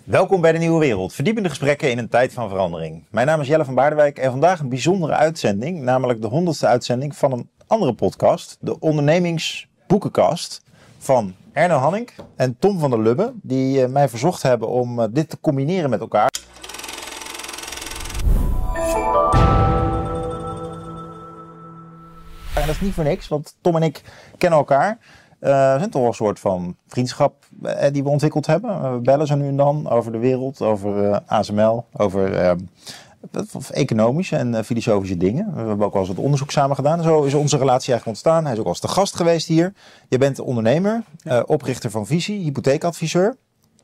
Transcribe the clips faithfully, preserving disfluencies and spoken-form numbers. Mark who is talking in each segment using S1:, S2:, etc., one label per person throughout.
S1: Welkom bij de Nieuwe Wereld, verdiepende gesprekken in een tijd van verandering. Mijn naam is Jelle van Baardewijk en vandaag een bijzondere uitzending, namelijk de honderdste uitzending van een andere podcast, de Ondernemingsboekenkast van Erno Hannink en Tom van der Lubbe, die uh, mij verzocht hebben om uh, dit te combineren met elkaar. En dat is niet voor niks, want Tom en ik kennen elkaar. Uh, we zijn toch wel een soort van vriendschap uh, die we ontwikkeld hebben. Uh, we bellen zo nu en dan over de wereld, over uh, A S M L, over uh, economische en uh, filosofische dingen. We hebben ook wel eens wat onderzoek samen gedaan. Zo is onze relatie eigenlijk ontstaan. Hij is ook als de gast geweest hier. Je bent ondernemer, uh, oprichter van Visie, hypotheekadviseur.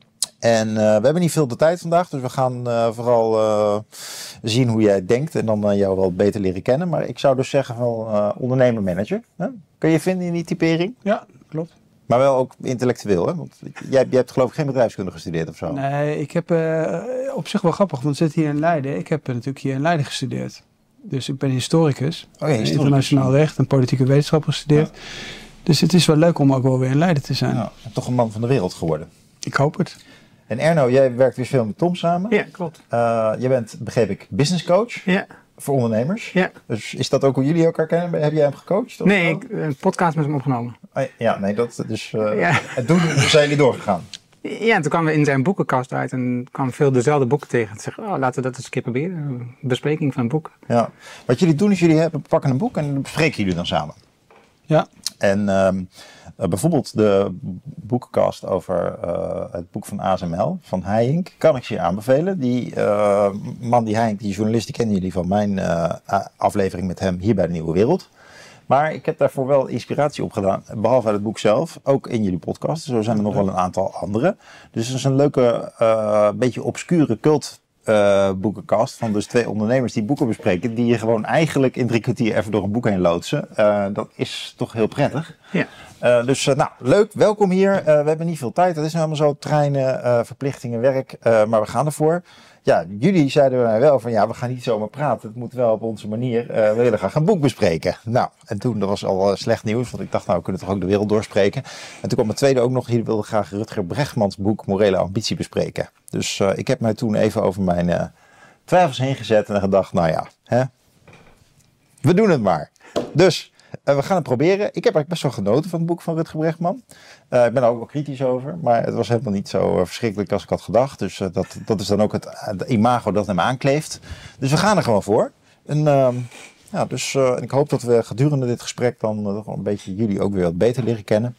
S1: En uh, we hebben niet veel de tijd vandaag, dus we gaan uh, vooral uh, zien hoe jij denkt en dan uh, jou wel beter leren kennen. Maar ik zou dus zeggen van uh, ondernemer-manager. Hè? Kun je vinden in die typering?
S2: Ja, klopt.
S1: Maar wel ook intellectueel, hè? Want jij, jij hebt geloof ik geen bedrijfskunde gestudeerd of zo?
S2: Nee, ik heb uh, op zich wel grappig, want we zitten hier in Leiden. Ik heb uh, natuurlijk hier in Leiden gestudeerd. Dus ik ben historicus,
S1: oh, ja, historicus.
S2: internationaal recht en politieke wetenschap gestudeerd. Ja. Dus het is wel leuk om ook wel weer in Leiden te zijn.
S1: Ja, toch een man van de wereld geworden.
S2: Ik hoop het.
S1: En Erno, jij werkt weer veel met Tom samen.
S3: Ja, klopt.
S1: Uh, jij bent, begreep ik, business coach
S3: ja.
S1: voor ondernemers.
S3: Ja.
S1: Dus is dat ook hoe jullie elkaar kennen? Heb jij hem gecoacht? Of
S3: nee, ik heb een podcast met hem opgenomen.
S1: Oh, ja, nee, dat dus. Uh,
S3: ja.
S1: En toen zijn jullie doorgegaan.
S3: Ja, toen kwamen we in zijn boekenkast uit en kwamen veel dezelfde boeken tegen. En zeggen, oh, laten we dat eens een keer proberen. Een bespreking van een boek.
S1: Ja. Wat jullie doen is, jullie hebben, pakken een boek en bespreken jullie dan samen.
S2: Ja.
S1: En um, uh, bijvoorbeeld de boekenkast over uh, het boek van A S M L, van Heijink, kan ik je aanbevelen. Die uh, man, die Heijink, die journalist, die kennen jullie van mijn uh, aflevering met hem hier bij de Nieuwe Wereld. Maar ik heb daarvoor wel inspiratie opgedaan, behalve uit het boek zelf, ook in jullie podcast. Zo zijn er nog wel een aantal andere. Dus het is een leuke, uh, beetje obscure cult uh, boekenkast van dus twee ondernemers die boeken bespreken, die je gewoon eigenlijk in drie kwartier even door een boek heen loodsen. Uh, dat is toch heel prettig.
S3: Ja.
S1: Uh, dus uh, nou, leuk, welkom hier. Uh, we hebben niet veel tijd, dat is nou allemaal zo, treinen, uh, verplichtingen, werk, uh, maar we gaan ervoor. Ja, jullie zeiden mij wel van ja, we gaan niet zomaar praten. Het moet wel op onze manier. Uh, we willen graag een boek bespreken. Nou, en toen, dat was al uh, slecht nieuws. Want ik dacht, nou, we kunnen toch ook de wereld doorspreken. En toen kwam het tweede ook nog. Jullie wilden graag Rutger Bregmans boek Morele Ambitie bespreken. Dus uh, ik heb mij toen even over mijn uh, twijfels heen gezet. En gedacht, nou ja, hè, we doen het maar. Dus uh, we gaan het proberen. Ik heb eigenlijk best wel genoten van het boek van Rutger Bregman. Uh, ik ben er ook wel kritisch over, maar het was helemaal niet zo uh, verschrikkelijk als ik had gedacht. Dus uh, dat, dat is dan ook het, het imago dat hem aankleeft. Dus we gaan er gewoon voor. En, uh, ja, dus, uh, ik hoop dat we gedurende dit gesprek dan uh, een beetje jullie ook weer wat beter leren kennen.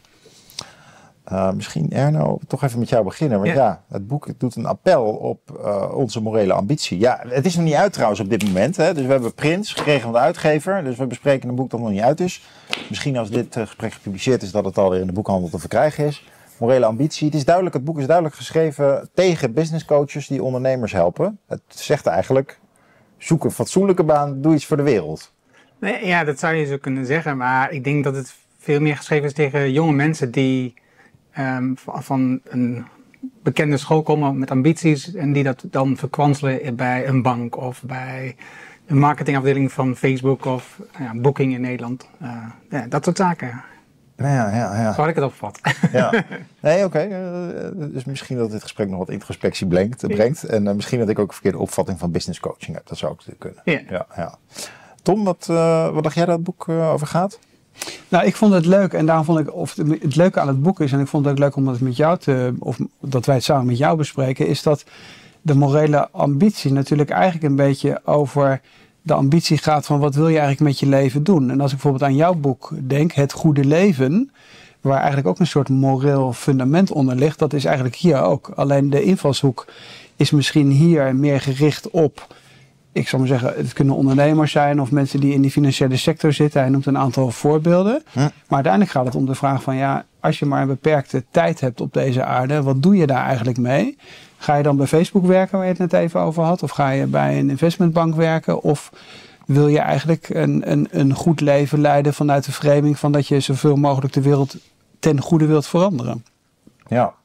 S1: Uh, misschien Erno, toch even met jou beginnen. Want ja, ja het boek doet een appel op uh, onze morele ambitie. Ja, het is nog niet uit trouwens op dit moment. Hè? Dus we hebben Prins gekregen van de uitgever. Dus we bespreken een boek dat nog niet uit is. Misschien als dit uh, gesprek gepubliceerd is, dat het alweer in de boekhandel te verkrijgen is. Morele ambitie. Het is duidelijk, het boek is duidelijk geschreven tegen business coaches die ondernemers helpen. Het zegt eigenlijk, zoek een fatsoenlijke baan, doe iets voor de wereld.
S3: Nee, ja, dat zou je zo kunnen zeggen. Maar ik denk dat het veel meer geschreven is tegen jonge mensen die Um, van een bekende school komen met ambities en die dat dan verkwanselen bij een bank of bij een marketingafdeling van Facebook of ja, Booking in Nederland. Uh, ja, dat soort zaken.
S1: Ja, ja, ja.
S3: Zo had ik het opgevat.
S1: Ja. Nee, oké. Okay. Uh, dus misschien dat dit gesprek nog wat introspectie brengt. brengt. En uh, misschien dat ik ook een verkeerde opvatting van business coaching heb. Dat zou ook kunnen.
S3: Ja.
S1: Ja, ja. Tom, wat, uh, wat dacht jij dat het boek uh, over gaat?
S2: Nou, ik vond het leuk en daarom vond ik, of het leuke aan het boek is, en ik vond het ook leuk om het met jou te, of dat wij het samen met jou bespreken, is dat de morele ambitie natuurlijk eigenlijk een beetje over de ambitie gaat van wat wil je eigenlijk met je leven doen. En als ik bijvoorbeeld aan jouw boek denk, Het Goede Leven, waar eigenlijk ook een soort moreel fundament onder ligt, dat is eigenlijk hier ook. Alleen de invalshoek is misschien hier meer gericht op, ik zal maar zeggen, het kunnen ondernemers zijn of mensen die in die financiële sector zitten. Hij noemt een aantal voorbeelden. Hm. Maar uiteindelijk gaat het om de vraag van ja, als je maar een beperkte tijd hebt op deze aarde, wat doe je daar eigenlijk mee? Ga je dan bij Facebook werken, waar je het net even over had? Of ga je bij een investmentbank werken? Of wil je eigenlijk een, een, een goed leven leiden vanuit de framing van dat je zoveel mogelijk de wereld ten goede wilt veranderen?
S1: Ja.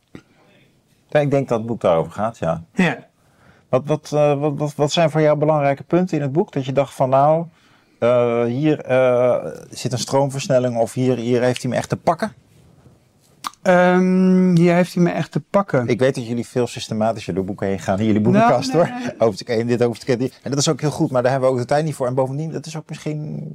S1: ja ik denk dat het boek daarover gaat, ja.
S3: Ja.
S1: Wat, wat, uh, wat, wat, wat zijn voor jou belangrijke punten in het boek? Dat je dacht van nou, uh, hier uh, zit een stroomversnelling of hier, hier heeft hij me echt te pakken?
S2: Um, hier heeft hij me echt te pakken.
S1: Ik weet dat jullie veel systematischer door boeken heen gaan in jullie boekenkast, nou, nee, hoor. Nee. Hoofdstuk één, dit hoofdstuk één. En dat is ook heel goed, maar daar hebben we ook de tijd niet voor. En bovendien, dat is ook misschien...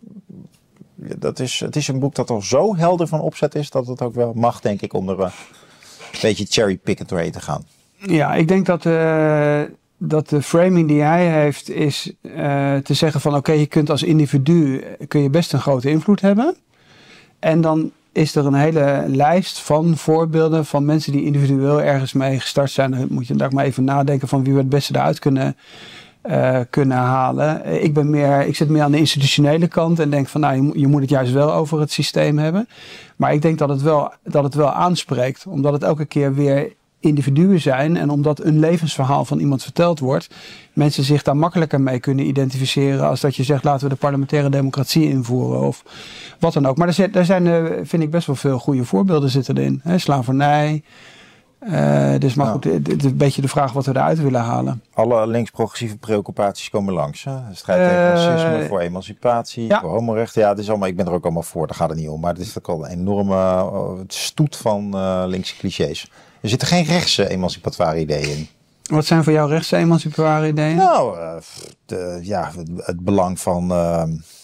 S1: Dat is, het is een boek dat al zo helder van opzet is, dat het ook wel mag, denk ik, om er uh, een beetje cherrypickend doorheen te gaan.
S2: Ja, ik denk dat, uh, dat de framing die hij heeft is uh, te zeggen van oké, okay, je kunt als individu kun je best een grote invloed hebben. En dan is er een hele lijst van voorbeelden van mensen die individueel ergens mee gestart zijn. Dan moet je daar maar even nadenken van wie we het beste eruit kunnen, uh, kunnen halen. Ik, ben meer, ik zit meer aan de institutionele kant en denk van nou, je, je moet het juist wel over het systeem hebben. Maar ik denk dat het wel, dat het wel aanspreekt, omdat het elke keer weer individuen zijn en omdat een levensverhaal van iemand verteld wordt, mensen zich daar makkelijker mee kunnen identificeren als dat je zegt laten we de parlementaire democratie invoeren of wat dan ook. Maar er zijn, er zijn vind ik best wel veel goede voorbeelden zitten erin. Hè? Slavernij. Uh, dus maar ja. goed, het is een beetje de vraag wat we eruit willen halen.
S1: Alle links-progressieve preoccupaties komen langs. Hè? Strijd tegen uh, racisme, voor emancipatie, ja. voor homorechten. Ja, het is allemaal, ik ben er ook allemaal voor, daar gaat het niet om. Maar het is ook al een enorme uh, stoet van uh, linkse clichés. Er zitten geen rechtse emancipatoire ideeën in.
S2: Wat zijn voor jou rechtse emancipatoire ideeën?
S1: Nou, uh, de, ja, het, het belang van uh,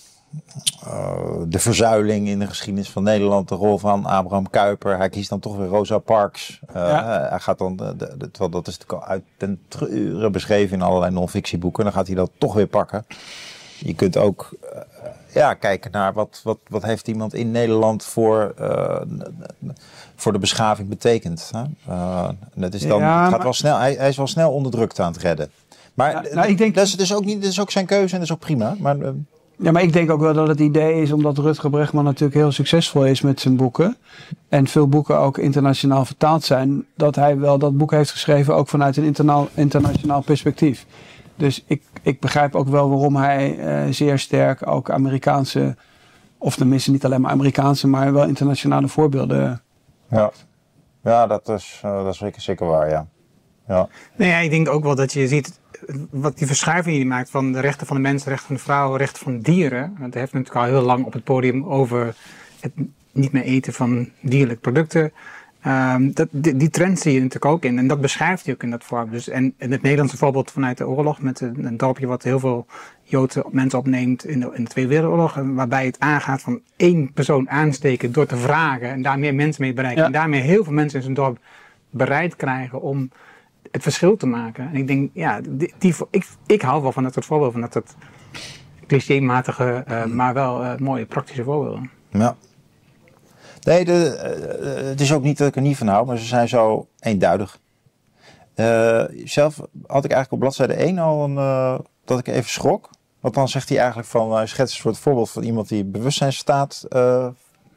S1: uh, de verzuiling in de geschiedenis van Nederland. De rol van Abraham Kuyper. Hij kiest dan toch weer Rosa Parks. Uh, ja. Hij gaat dan, de, de, de, terwijl dat is natuurlijk al uit ten treuren beschreven in allerlei non-fictieboeken. Dan gaat hij dat toch weer pakken. Je kunt ook uh, ja, kijken naar wat, wat, wat heeft iemand in Nederland voor... Uh, voor de beschaving betekent. Hè? Uh, dat is dan, ja, het gaat maar... wel snel, hij, hij is wel snel onderdrukt aan het redden. Maar ja, nou, ik denk... dat, is, dat, is ook niet, dat is ook zijn keuze en dat is ook prima. Maar, uh...
S2: ja, maar ik denk ook wel dat het idee is, omdat Rutger Bregman natuurlijk heel succesvol is met zijn boeken. En veel boeken ook internationaal vertaald zijn. Dat hij wel dat boek heeft geschreven ook vanuit een interna- internationaal perspectief. Dus ik, ik begrijp ook wel waarom hij uh, zeer sterk ook Amerikaanse, of tenminste niet alleen maar Amerikaanse, maar wel internationale voorbeelden...
S1: Ja, ja dat, is, uh, dat is zeker, zeker waar, ja. Ja.
S3: Nee, ja, ik denk ook wel dat je ziet wat die verschuiving die hij maakt van de rechten van de mens, de rechten van de vrouw, rechten van dieren. Want hij heeft natuurlijk al heel lang op het podium over het niet meer eten van dierlijke producten. Um, dat, die, die trend zie je natuurlijk ook in en dat beschrijft hij ook in dat vorm. Dus, en, en het Nederlandse voorbeeld vanuit de oorlog met een, een dorpje wat heel veel Joodse mensen opneemt in de, in de Tweede Wereldoorlog. Waarbij het aangaat van één persoon aansteken door te vragen en daar meer mensen mee bereiken. Ja. En daarmee heel veel mensen in zijn dorp bereid krijgen om het verschil te maken. En ik denk, ja, die, die, ik, ik hou wel van dat soort voorbeelden, van dat soort clichématige, uh, maar wel uh, mooie praktische voorbeelden.
S1: Ja. Nee, de, uh, het is ook niet dat ik er niet van hou, maar ze zijn zo eenduidig. Uh, zelf had ik eigenlijk op bladzijde één al een, uh, dat ik even schrok. Want dan zegt hij eigenlijk van, hij uh, schetst een soort voorbeeld van iemand die bewustzijnsstaat uh,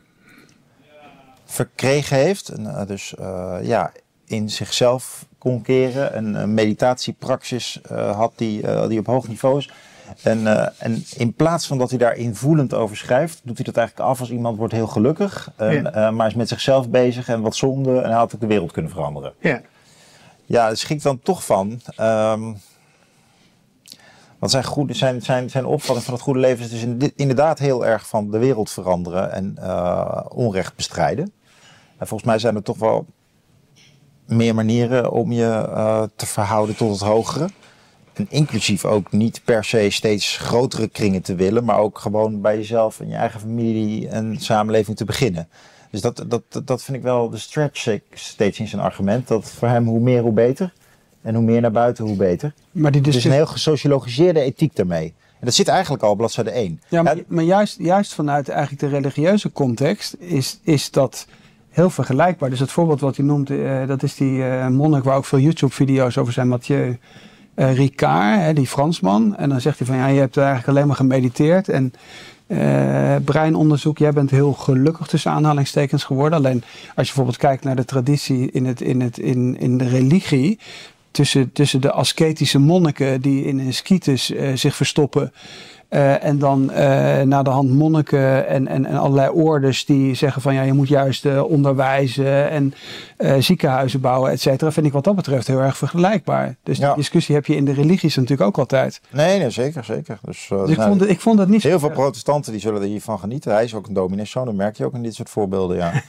S1: verkregen heeft. En, uh, dus uh, ja, in zichzelf kon keren. Een, een meditatiepraxis uh, had die, uh, die op hoog niveau is. En, uh, en in plaats van dat hij daar invoelend over schrijft, doet hij dat eigenlijk af als iemand wordt heel gelukkig. En, ja. uh, maar is met zichzelf bezig en wat zonde. En hij had ook de wereld kunnen veranderen.
S3: Ja,
S1: ja daar schrik ik dan toch van. Um, want zijn, goede, zijn, zijn, zijn opvatting van het goede leven is dus in, inderdaad heel erg van de wereld veranderen en uh, onrecht bestrijden. En volgens mij zijn er toch wel meer manieren om je uh, te verhouden tot het hogere. En inclusief ook niet per se steeds grotere kringen te willen, maar ook gewoon bij jezelf en je eigen familie en samenleving te beginnen. Dus dat, dat, dat vind ik wel de stretch steeds in zijn argument. Dat voor hem hoe meer hoe beter. En hoe meer naar buiten hoe beter. Maar die dus is een heel gesociologiseerde ethiek daarmee. En dat zit eigenlijk al op bladzijde één.
S2: Ja, maar, maar juist, juist vanuit eigenlijk de religieuze context is, is dat heel vergelijkbaar. Dus het voorbeeld wat hij noemt, uh, dat is die uh, monnik waar ook veel YouTube-video's over zijn, Mathieu uh, Ricard, hè, die Fransman. En dan zegt hij van, ja, je hebt eigenlijk alleen maar gemediteerd en uh, breinonderzoek, jij bent heel gelukkig tussen aanhalingstekens geworden. Alleen als je bijvoorbeeld kijkt naar de traditie in, het, in, het, in, in de religie, tussen, tussen de ascetische monniken die in een scitus uh, zich verstoppen, Uh, en dan uh, naar de hand monniken en, en, en allerlei ordes die zeggen van ja, je moet juist uh, onderwijzen en uh, ziekenhuizen bouwen, et cetera. Vind ik wat dat betreft heel erg vergelijkbaar. Dus ja. Die discussie heb je in de religies natuurlijk ook altijd.
S1: Nee, nee zeker, zeker. Dus, uh,
S2: dus ik, vond het, ik vond dat niet
S1: heel
S2: zo
S1: veel protestanten die zullen hiervan genieten. Hij is ook een domineeszoon, dat merk je ook in dit soort voorbeelden, ja.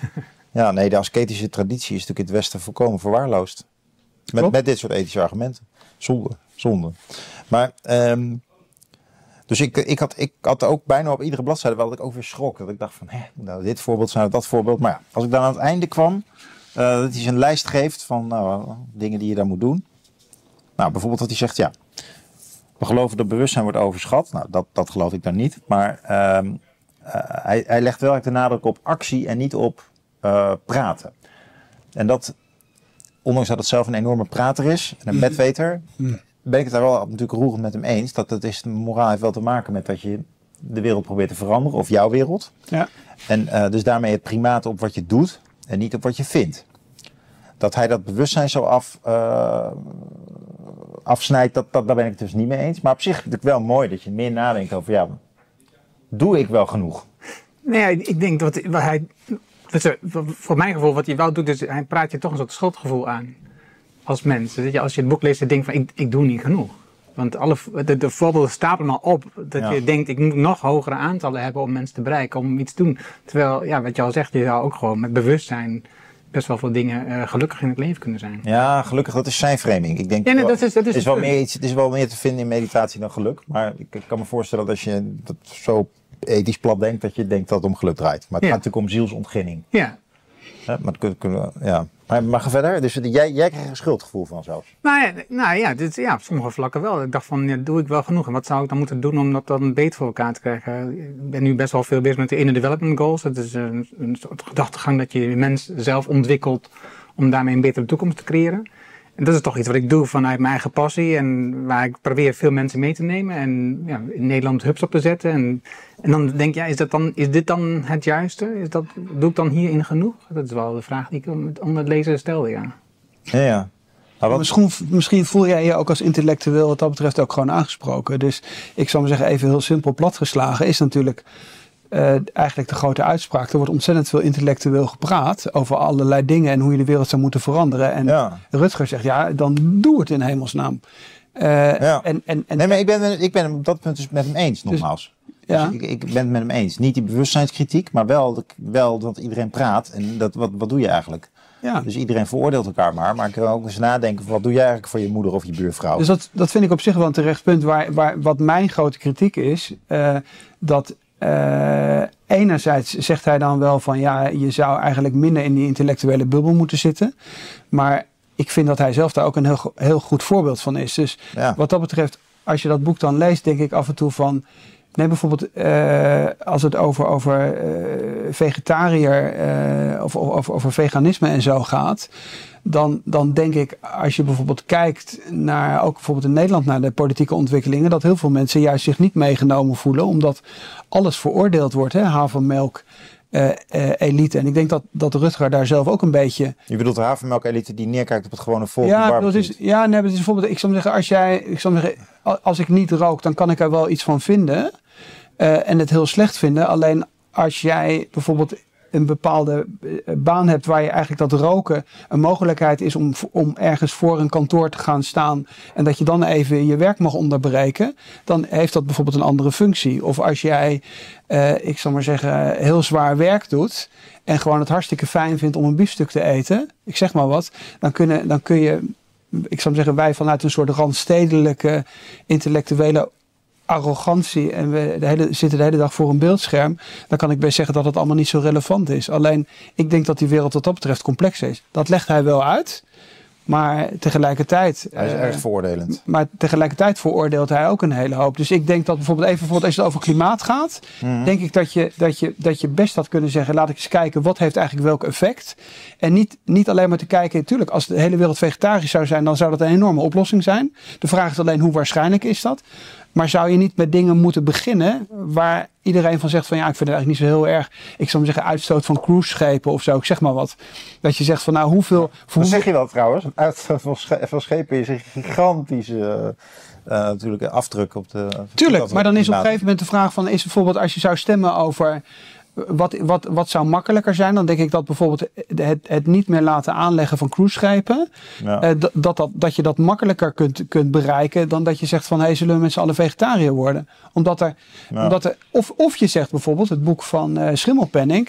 S1: Ja, nee, de ascetische traditie is natuurlijk in het Westen volkomen verwaarloosd. Met, met dit soort ethische argumenten. Zonde, zonde. Maar, um, dus ik, ik, had, ik had ook bijna op iedere bladzijde wel dat ik ook weer schrok. Dat ik dacht van, hè, nou, dit voorbeeld, nou, dat voorbeeld. Maar ja, als ik dan aan het einde kwam, uh, dat hij een lijst geeft van nou, dingen die je daar moet doen. Nou, bijvoorbeeld dat hij zegt, ja, we geloven dat bewustzijn wordt overschat. Nou, dat, dat geloof ik dan niet. Maar um, uh, hij, hij legt wel de nadruk op actie en niet op uh, praten. En dat, ondanks dat het zelf een enorme prater is en een bedweter, ben ik het daar wel natuurlijk roerend met hem eens. Dat het is, de moraal heeft wel te maken met dat je de wereld probeert te veranderen, of jouw wereld. Ja. En uh, dus daarmee het primaat op wat je doet en niet op wat je vindt. Dat hij dat bewustzijn zo af, uh, afsnijdt, dat, dat, daar ben ik het dus niet mee eens. Maar op zich is het wel mooi dat je meer nadenkt over, ja, doe ik wel genoeg?
S3: Nee, ik denk dat wat hij, voor mijn gevoel, wat hij wel doet, is hij praat je toch een soort schuldgevoel aan als mens. Dat je, als je het boek leest, dan denk je van, ik, ik doe niet genoeg. Want alle, de, de voorbeelden stapelen maar op. Dat ja. je denkt, ik moet nog hogere aantallen hebben om mensen te bereiken, om iets te doen. Terwijl, ja, wat je al zegt, je zou ook gewoon met bewustzijn best wel veel dingen uh, gelukkig in het leven kunnen zijn.
S1: Ja, gelukkig, dat is zijn framing. Ik denk, ja, nee, dat is, dat is, is wel meer iets, het is wel meer te vinden in meditatie dan geluk. Maar ik, ik kan me voorstellen dat als je dat zo ethisch plat denkt, dat je denkt dat het om geluk draait. Maar het ja. gaat natuurlijk om zielsontginning. Ja. Ja, maar, kunnen, kunnen, ja. maar, maar ga verder. Dus jij, jij krijgt een schuldgevoel van zelfs.
S3: Nou ja, nou ja, dit, ja, op sommige vlakken wel. Ik dacht van, ja, doe ik wel genoeg? En wat zou ik dan moeten doen om dat dan beter voor elkaar te krijgen? Ik ben nu best wel veel bezig met de Inner Development Goals. Dat is een, een soort gedachtegang dat je je mens zelf ontwikkelt om daarmee een betere toekomst te creëren. En dat is toch iets wat ik doe vanuit mijn eigen passie en waar ik probeer veel mensen mee te nemen en ja, in Nederland hubs op te zetten. En, en dan denk je, ja, is, dat dan, is dit dan het juiste? Is dat, doe ik dan hierin genoeg? Dat is wel de vraag die ik onder het lezen stelde, ja.
S1: Ja, ja.
S2: Wat... Misschien, misschien voel jij je ook als intellectueel wat dat betreft ook gewoon aangesproken. Dus ik zou maar zeggen, even heel simpel platgeslagen, is natuurlijk uh, eigenlijk de grote uitspraak. Er wordt ontzettend veel intellectueel gepraat over allerlei dingen en hoe je de wereld zou moeten veranderen. En ja. Rutger zegt, ja, dan doe het in hemelsnaam. Uh,
S1: ja. en, en, en, nee, maar ik ben, ik ben op dat punt dus met hem eens, nogmaals. Dus, ja. dus ik, ik ben het met hem eens. Niet die bewustzijnskritiek, maar wel, wel dat iedereen praat. En dat, wat, wat doe je eigenlijk? Ja. Dus iedereen veroordeelt elkaar maar. Maar ik kan ook eens nadenken, wat doe jij eigenlijk voor je moeder of je buurvrouw?
S2: Dus dat, dat vind ik op zich wel een terecht punt. Waar, waar, wat mijn grote kritiek is, uh, dat uh, enerzijds zegt hij dan wel van, ja, je zou eigenlijk minder in die intellectuele bubbel moeten zitten. Maar ik vind dat hij zelf daar ook een heel, heel goed voorbeeld van is. Dus ja. wat dat betreft, als je dat boek dan leest, denk ik af en toe van, neem bijvoorbeeld uh, als het over, over uh, vegetariër uh, of, of over veganisme en zo gaat, dan, dan denk ik, als je bijvoorbeeld kijkt naar, ook bijvoorbeeld in Nederland, naar de politieke ontwikkelingen, dat heel veel mensen juist zich niet meegenomen voelen, omdat alles veroordeeld wordt, hè, havermelk, Uh, uh, elite. En ik denk dat, dat Rutger daar zelf ook een beetje...
S1: Je bedoelt de havermelk-elite die neerkijkt op het gewone volk?
S2: Ja, dat is, ja nee, dat is bijvoorbeeld... Ik zou zeggen, als jij... Ik zou zeggen, als ik niet rook, dan kan ik er wel iets van vinden. Uh, en het heel slecht vinden. Alleen als jij bijvoorbeeld een bepaalde baan hebt waar je eigenlijk dat roken een mogelijkheid is om, om ergens voor een kantoor te gaan staan en dat je dan even je werk mag onderbreken, dan heeft dat bijvoorbeeld een andere functie. Of als jij, uh, ik zal maar zeggen, heel zwaar werk doet en gewoon het hartstikke fijn vindt om een biefstuk te eten, ik zeg maar wat, dan, kunnen, dan kun je, ik zou maar zeggen, wij vanuit een soort randstedelijke intellectuele arrogantie en we de hele, zitten de hele dag voor een beeldscherm, dan kan ik best zeggen dat het allemaal niet zo relevant is. Alleen, ik denk dat die wereld wat dat betreft complex is. Dat legt hij wel uit, maar tegelijkertijd...
S1: Hij is uh, erg veroordelend.
S2: Maar tegelijkertijd veroordeelt hij ook een hele hoop. Dus ik denk dat bijvoorbeeld, even bijvoorbeeld als het over klimaat gaat, mm-hmm. denk ik dat je, dat, je, dat je best had kunnen zeggen, laat ik eens kijken, wat heeft eigenlijk welk effect? En niet, niet alleen maar te kijken, natuurlijk, als de hele wereld vegetarisch zou zijn, dan zou dat een enorme oplossing zijn. De vraag is alleen, hoe waarschijnlijk is dat? Maar zou je niet met dingen moeten beginnen waar iedereen van zegt van ja, ik vind het eigenlijk niet zo heel erg. Ik zou maar zeggen uitstoot van cruiseschepen of zo. Ik zeg maar wat. Dat je zegt van nou hoeveel...
S1: Dat hoeveel... zeg je wel trouwens. Een uitstoot van, sche- van schepen is een gigantische uh, uh, natuurlijk afdruk op de...
S2: Tuurlijk, maar dan is op een gegeven moment de vraag van is bijvoorbeeld als je zou stemmen over... Wat, wat, wat zou makkelijker zijn? Dan denk ik dat bijvoorbeeld het, het niet meer laten aanleggen van cruiseschepen, ja. uh, dat, dat, dat, dat je dat makkelijker kunt, kunt bereiken dan dat je zegt van, hé, hey, zullen we met z'n allen vegetariër worden? Omdat er, ja. omdat er of, of je zegt bijvoorbeeld, het boek van uh, Schimmelpenninck,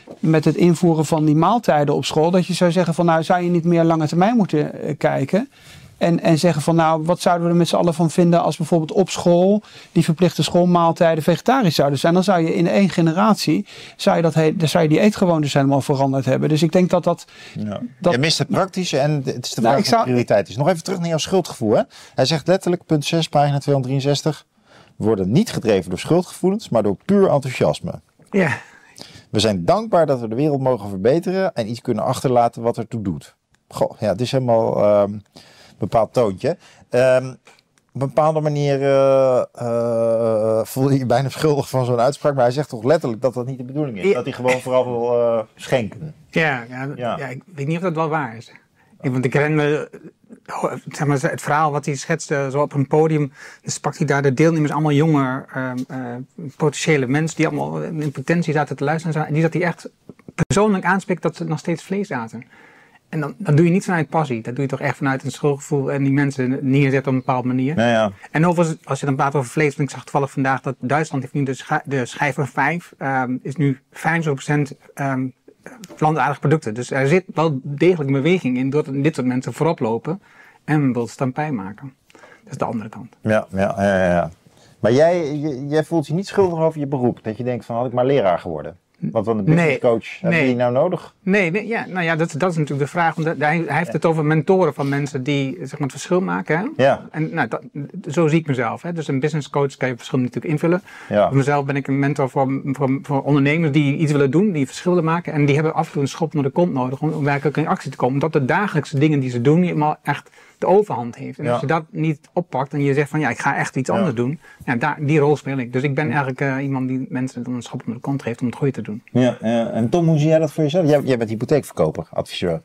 S2: met het invoeren van die maaltijden op school. Dat je zou zeggen van nou zou je niet meer lange termijn moeten uh, kijken. En, en zeggen van nou wat zouden we er met z'n allen van vinden als bijvoorbeeld op school die verplichte schoolmaaltijden vegetarisch zouden zijn. Dan zou je in één generatie, zou je, dat he, dan zou je die eetgewoontes helemaal veranderd hebben. Dus ik denk dat dat...
S1: Ja.
S2: dat
S1: je mist het praktische en het is de vraag
S2: nou,
S1: wat
S2: zou...
S1: prioriteit is. Nog even terug naar jouw schuldgevoel. Hè? Hij zegt letterlijk, punt zes, pagina tweehonderddrieënzestig. We worden niet gedreven door schuldgevoelens, maar door puur enthousiasme.
S3: Ja.
S1: We zijn dankbaar dat we de wereld mogen verbeteren en iets kunnen achterlaten wat ertoe doet. Goh, ja, het is helemaal um, een bepaald toontje. Um, op een bepaalde manier uh, uh, voel je je bijna schuldig van zo'n uitspraak, maar hij zegt toch letterlijk dat dat niet de bedoeling is. Ja. Dat hij gewoon vooral wil uh, schenken.
S3: Ja, ja, ja. ja, ik weet niet of dat wel waar is. Ik, want ik herinner zeg maar, het verhaal wat hij schetste zo op een podium. Dan sprak hij daar de deelnemers allemaal jonge uh, uh, potentiële mensen die allemaal in potentie zaten te luisteren. En die dat hij echt persoonlijk aanspreekt dat ze nog steeds vlees aten. En dan, dan doe je niet vanuit passie. Dat doe je toch echt vanuit een schuldgevoel en die mensen neerzetten op een bepaalde manier.
S1: Ja, ja.
S3: En overigens, als je dan praat over vlees, want ik zag toevallig vandaag dat Duitsland heeft nu de, scha- de schijver vijf, um, is nu vijfenzeventig procent um, plantaardige producten. Dus er zit wel degelijk beweging in doordat dit soort mensen voorop lopen en wil stampij maken. Dat is de andere kant.
S1: Ja, ja, ja, ja. Maar jij, jij voelt je niet schuldig over je beroep. Dat je denkt van had ik maar leraar geworden. Want dan de businesscoach, nee, heb je die nou nodig?
S3: Nee, nee ja, nou ja, dat, dat is natuurlijk de vraag. Want hij, hij heeft ja. het over mentoren van mensen die zeg maar, het verschil maken. Hè?
S1: Ja.
S3: En nou, dat, zo zie ik mezelf. Hè? Dus een businesscoach kan je verschil natuurlijk invullen.
S1: Ja.
S3: Voor mezelf ben ik een mentor voor, voor, voor ondernemers die iets willen doen, die verschil willen maken. En die hebben af en toe een schop naar de kont nodig om, om werkelijk in actie te komen. Omdat de dagelijkse dingen die ze doen, niet helemaal echt de overhand heeft. En ja. als je dat niet oppakt en je zegt van ja, ik ga echt iets ja. anders doen. Ja, daar, die rol speel ik. Dus ik ben eigenlijk uh, iemand die mensen dan een schop naar de kont geeft om het goede te doen.
S1: Ja, ja. En Tom, hoe zie jij dat voor jezelf? Jij, jij bent hypotheekverkoper, adviseur.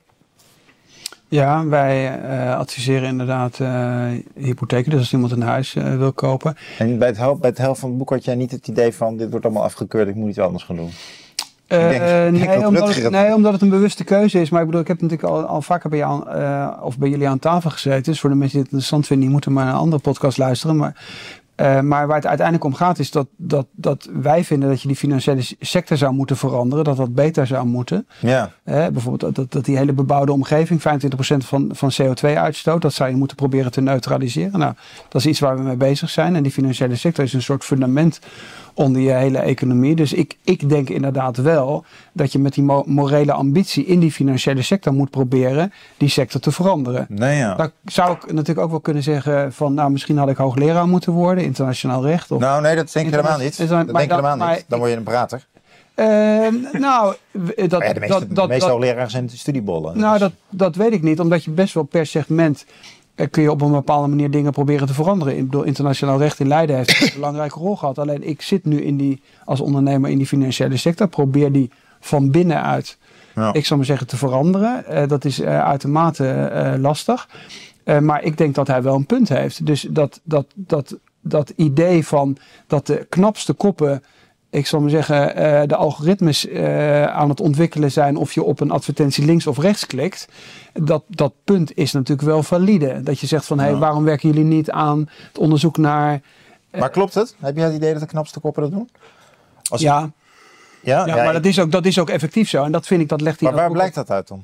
S2: Ja, wij uh, adviseren inderdaad uh, hypotheken. Dus als iemand een huis uh, wil kopen.
S1: En bij het, hel- bij het helft van het boek had jij niet het idee van dit wordt allemaal afgekeurd, ik moet iets anders gaan doen?
S2: Uh, denk, nee, omdat het, nee, omdat het een bewuste keuze is. Maar ik bedoel, ik heb natuurlijk al, al vaker bij jou uh, of bij jullie aan tafel gezeten. Dus voor de mensen die het interessant vinden, die moeten maar naar een andere podcast luisteren. Maar, uh, maar waar het uiteindelijk om gaat is dat, dat, dat wij vinden dat je die financiële sector zou moeten veranderen. Dat dat beter zou moeten.
S1: Ja.
S2: Uh, bijvoorbeeld dat, dat die hele bebouwde omgeving, vijfentwintig procent van, van C O twee uitstoot, dat zou je moeten proberen te neutraliseren. Nou, dat is iets waar we mee bezig zijn. En die financiële sector is een soort fundament onder je hele economie. Dus ik, ik denk inderdaad wel dat je met die mo- morele ambitie in die financiële sector moet proberen die sector te veranderen.
S1: Nee, ja.
S2: Dan zou ik natuurlijk ook wel kunnen zeggen van nou misschien had ik hoogleraar moeten worden, internationaal recht. Of
S1: nou nee, dat denk ik helemaal niet. Dat denk ik helemaal
S2: maar,
S1: niet. Dan word je een prater.
S2: Uh, nou, dat,
S1: ja, de meeste,
S2: dat, dat,
S1: de meeste
S2: dat,
S1: hoogleraren zijn studiebollen.
S2: Nou,
S1: dus.
S2: dat, dat weet ik niet. Omdat je best wel per segment kun je op een bepaalde manier dingen proberen te veranderen. Ik bedoel, internationaal recht in Leiden heeft een belangrijke rol gehad. Alleen ik zit nu in die, als ondernemer in die financiële sector. Probeer die van binnenuit, ja. ik zou maar zeggen, te veranderen. Uh, dat is uh, uitermate uh, lastig. Uh, maar ik denk dat hij wel een punt heeft. Dus dat, dat, dat, dat idee van dat de knapste koppen, ik zal maar zeggen, uh, de algoritmes uh, aan het ontwikkelen zijn of je op een advertentie links of rechts klikt. Dat, dat punt is natuurlijk wel valide. Dat je zegt van, hé, hey, waarom werken jullie niet aan het onderzoek naar...
S1: Uh, maar klopt het? Heb je het idee dat de knapste koppen dat doen? Als
S2: ja.
S1: Het... ja.
S2: Ja,
S1: ja,
S2: maar
S1: ik...
S2: dat, is ook, dat is ook effectief zo. En dat vind ik, dat legt hij...
S1: Maar waar blijkt dat uit dan?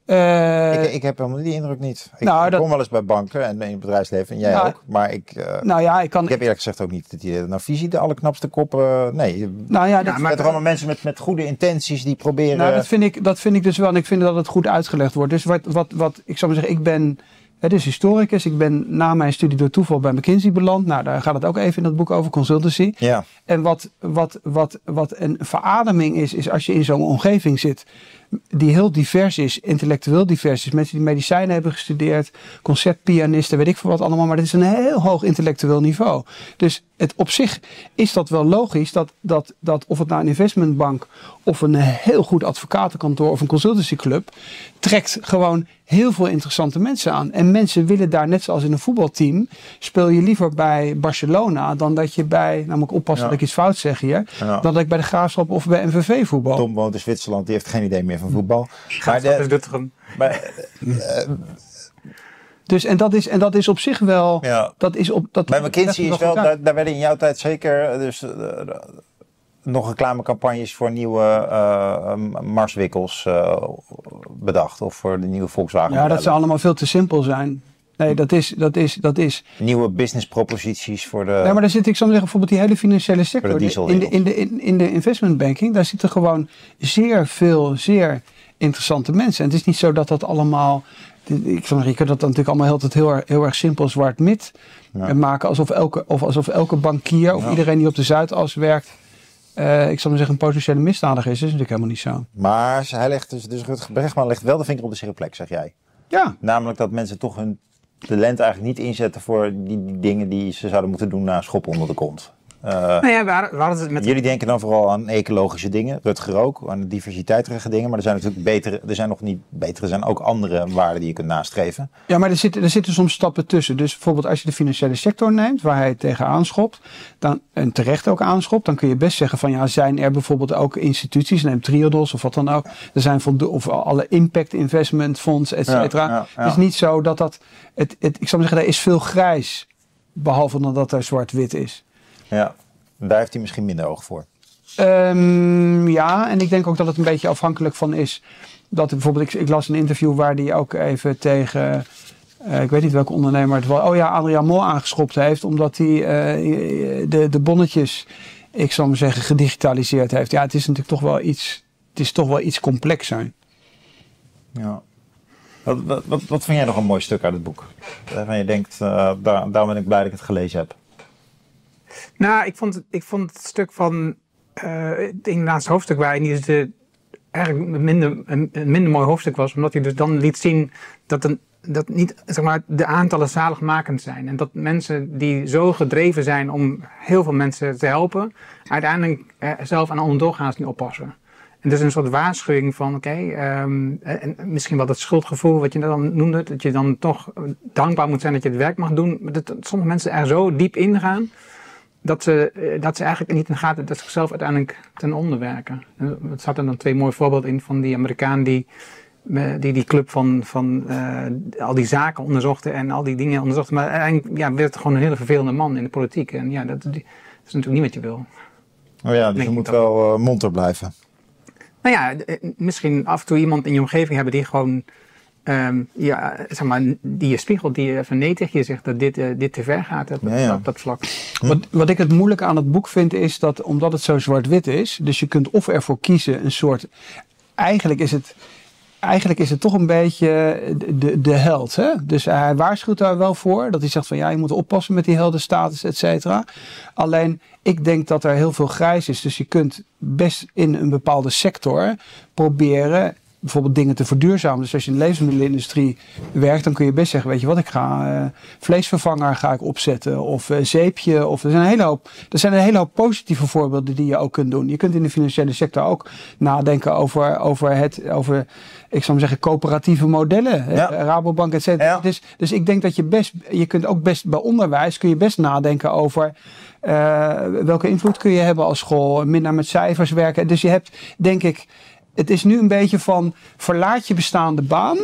S1: Uh, ik, ik heb helemaal die indruk niet. Ik nou, dat, kom wel eens bij banken en in het bedrijfsleven en jij nou, ook. Maar ik, uh,
S2: nou ja, ik, kan,
S1: ik heb eerlijk gezegd ook niet het idee dat nou visie de allerknapste koppen. Nee,
S2: nou ja, dat
S1: zijn toch allemaal mensen met, met goede intenties die proberen.
S2: Nou, dat vind ik, dat vind ik dus wel. En ik vind dat het goed uitgelegd wordt. Dus wat, wat, wat ik zou maar zeggen, ik ben Het is historicus. Ik ben na mijn studie door toeval bij McKinsey beland. Nou, daar gaat het ook even in dat boek over, consultancy.
S1: Ja.
S2: En wat, wat, wat, wat een verademing is, is als je in zo'n omgeving zit die heel divers is, intellectueel divers is. Mensen die medicijnen hebben gestudeerd, concertpianisten, weet ik veel wat allemaal. Maar dat is een heel hoog intellectueel niveau. Dus het, op zich is dat wel logisch dat, dat, dat of het nou een investmentbank of een heel goed advocatenkantoor of een consultancyclub trekt gewoon heel veel interessante mensen aan. En mensen willen daar, net zoals in een voetbalteam, speel je liever bij Barcelona dan dat je bij, nou moet ik oppassen ja. dat ik iets fout zeg hier, ja. dan dat ik bij de Graafschap of bij M V V voetbal.
S1: Tom woont in Zwitserland, die heeft geen idee meer van voetbal.
S3: Graafschap is Doetinchem.
S1: Maar, uh,
S2: Dus en dat is, en dat is op zich wel.
S1: Ja.
S2: Dat is op, dat
S1: bij McKinsey is wel, daar, daar werden in jouw tijd zeker. Dus, uh, nog reclamecampagnes voor nieuwe uh, Marswikkels uh, bedacht? Of voor de nieuwe Volkswagen?
S2: Ja, dat zou allemaal veel te simpel zijn. Nee, dat is... Dat is, dat is.
S1: Nieuwe businessproposities voor de...
S2: Ja, maar daar zit, ik zou zeggen, bijvoorbeeld die hele financiële sector.
S1: De
S2: in, de, in, de, in, in de investment banking, daar zitten gewoon zeer veel, zeer interessante mensen. En het is niet zo dat dat allemaal... Ik zou zeggen, je kunt dat natuurlijk allemaal heel, heel, erg, heel erg simpel zwart-wit ja. maken. Alsof elke, of alsof elke bankier of ja. iedereen die op de Zuidas werkt... Uh, ik zou maar zeggen, een potentiële misdadiger is. Dat is natuurlijk helemaal niet zo.
S1: Maar hij legt dus, dus Rutger Bregman legt wel de vinger op de zere plek, zeg jij.
S2: Ja.
S1: Namelijk dat mensen toch hun talent eigenlijk niet inzetten voor die, die dingen die ze zouden moeten doen na een schop onder de kont. Uh,
S3: nou ja, we hadden, we hadden het met...
S1: Jullie denken dan vooral aan ecologische dingen, Rutger ook, aan diversiteitige dingen, maar er zijn natuurlijk betere, er zijn nog niet betere, er zijn ook andere waarden die je kunt nastreven.
S2: Ja, maar er zitten, er zitten soms stappen tussen. Dus bijvoorbeeld als je de financiële sector neemt, waar hij tegen aanschopt, dan, en terecht ook aanschopt, dan kun je best zeggen van ja, zijn er bijvoorbeeld ook instituties, neem Triodos of wat dan ook, er zijn voldo- of alle impact investment fonds, et cetera. Ja, ja, ja. Het is niet zo dat dat, het, het, ik zou maar zeggen, er is veel grijs, behalve dan dat er zwart-wit is.
S1: Ja, daar heeft hij misschien minder oog voor.
S2: Um, ja, en ik denk ook dat het een beetje afhankelijk van is. Dat bijvoorbeeld, ik, ik las een interview waar hij ook even tegen, uh, ik weet niet welke ondernemer het was. Oh ja, Adriaan Mol aangeschopt heeft, omdat hij uh, de, de bonnetjes, ik zal maar zeggen, gedigitaliseerd heeft. Ja, het is natuurlijk toch wel iets, het is toch wel iets complexer.
S1: Ja. Wat, wat, wat, wat vind jij nog een mooi stuk uit het boek? Waarvan je denkt, uh, daar, daar ben ik blij dat ik het gelezen heb.
S3: Nou, ik vond, ik vond het stuk van uh, het laatste hoofdstuk waarin hij dus de, eigenlijk een minder, een, een minder mooi hoofdstuk was, omdat hij dus dan liet zien dat, een, dat niet zeg maar, de aantallen zaligmakend zijn. En dat mensen die zo gedreven zijn om heel veel mensen te helpen, uiteindelijk uh, zelf aan alle doorgaans niet oppassen. En dat is een soort waarschuwing van, oké, okay, um, en misschien wel dat schuldgevoel wat je dan noemde, dat je dan toch dankbaar moet zijn dat je het werk mag doen. Maar dat, dat sommige mensen er zo diep in gaan, dat ze, dat ze eigenlijk niet in de gaten dat ze zichzelf uiteindelijk ten onder werken. Er zaten dan twee mooie voorbeelden in van die Amerikaan die die, die club van, van uh, al die zaken onderzochten en al die dingen onderzochten. Maar uiteindelijk ja, werd het gewoon een hele vervelende man in de politiek. En ja, dat, dat is natuurlijk niet wat je wil.
S1: Oh ja, dus je moet wel uh, monter blijven.
S3: Nou ja, misschien af en toe iemand in je omgeving hebben die gewoon, um, ja, zeg maar, die je spiegelt, die even nee tegen je zegt dat dit, uh, dit te ver gaat, dat, ja, ja. Op dat vlak.
S2: Wat, wat ik het moeilijk aan het boek vind is dat, omdat het zo zwart-wit is, dus je kunt of ervoor kiezen een soort, eigenlijk is het, eigenlijk is het toch een beetje de, de held. Hè? Dus hij waarschuwt daar wel voor, dat hij zegt van ja, je moet oppassen met die heldenstatus, et cetera. Alleen, ik denk dat er heel veel grijs is. Dus je kunt best in een bepaalde sector proberen bijvoorbeeld dingen te verduurzamen. Dus als je in de levensmiddelenindustrie werkt, dan kun je best zeggen, weet je wat, ik ga uh, vleesvervanger ga ik opzetten of uh, zeepje. Of, er, zijn een hele hoop, er zijn een hele hoop positieve voorbeelden die je ook kunt doen. Je kunt in de financiële sector ook nadenken over, over het, over, ik zou maar zeggen, coöperatieve modellen. Ja. Rabobank, et cetera. Ja. Dus, dus ik denk dat je best, je kunt ook best bij onderwijs, kun je best nadenken over uh, welke invloed kun je hebben als school, minder met cijfers werken. Dus je hebt, denk ik, het is nu een beetje van verlaat je bestaande baan,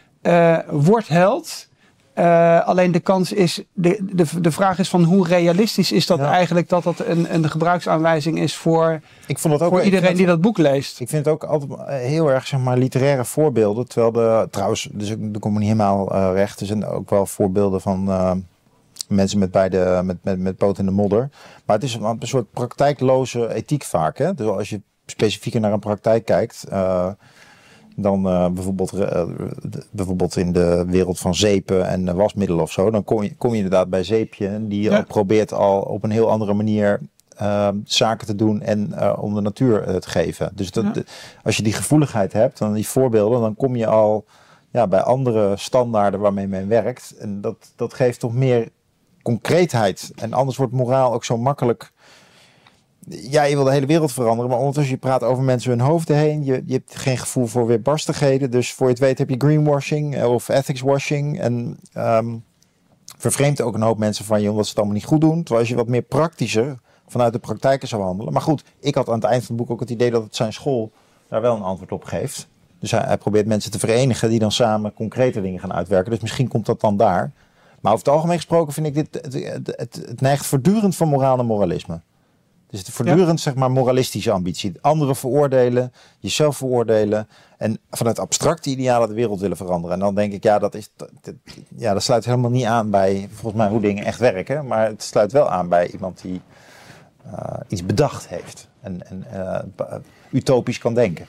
S2: uh, word held. Uh, alleen de kans is, de, de, de vraag is van hoe realistisch is dat ja. eigenlijk dat dat een, een gebruiksaanwijzing is voor,
S1: ik vond het ook,
S2: voor iedereen die dat boek leest.
S1: Ik vind het ook altijd heel erg, zeg maar, literaire voorbeelden. Terwijl de, trouwens, dus ik kom niet helemaal uh, recht. Er zijn ook wel voorbeelden van uh, mensen met beide, met, met, met poot in de modder. Maar het is een, een soort praktijkloze ethiek vaak. Hè? Dus als je specifieker naar een praktijk kijkt, uh, dan uh, bijvoorbeeld, uh, de, bijvoorbeeld in de wereld van zeepen en uh, wasmiddelen of zo, dan kom je, kom je inderdaad bij zeepje, die ja. al probeert al op een heel andere manier uh, zaken te doen en uh, om de natuur uh, te geven. Dus dat, ja. de, als je die gevoeligheid hebt, dan die voorbeelden, dan kom je al ja, bij andere standaarden waarmee men werkt. En dat, dat geeft toch meer concreetheid. En anders wordt moraal ook zo makkelijk. Ja, je wil de hele wereld veranderen, maar ondertussen je praat over mensen hun hoofden heen. Je, je hebt geen gevoel voor weerbarstigheden. Dus voor je het weet heb je greenwashing of ethics washing. En um, vervreemdt ook een hoop mensen van je omdat ze het allemaal niet goed doen. Terwijl als je wat meer praktischer vanuit de praktijken zou handelen. Maar goed, ik had aan het eind van het boek ook het idee dat het zijn school daar wel een antwoord op geeft. Dus hij, hij probeert mensen te verenigen die dan samen concrete dingen gaan uitwerken. Dus misschien komt dat dan daar. Maar over het algemeen gesproken vind ik dit, het, het, het, het neigt voortdurend van moraal en moralisme. Dus het voortdurend, ja. zeg maar, moralistische ambitie. Anderen veroordelen, jezelf veroordelen. En vanuit abstracte idealen de wereld willen veranderen. En dan denk ik, ja, dat, is, dat, ja, dat sluit helemaal niet aan bij, volgens mij, hoe dingen echt werken. Maar het sluit wel aan bij iemand die uh, iets bedacht heeft. En, en uh, utopisch kan denken.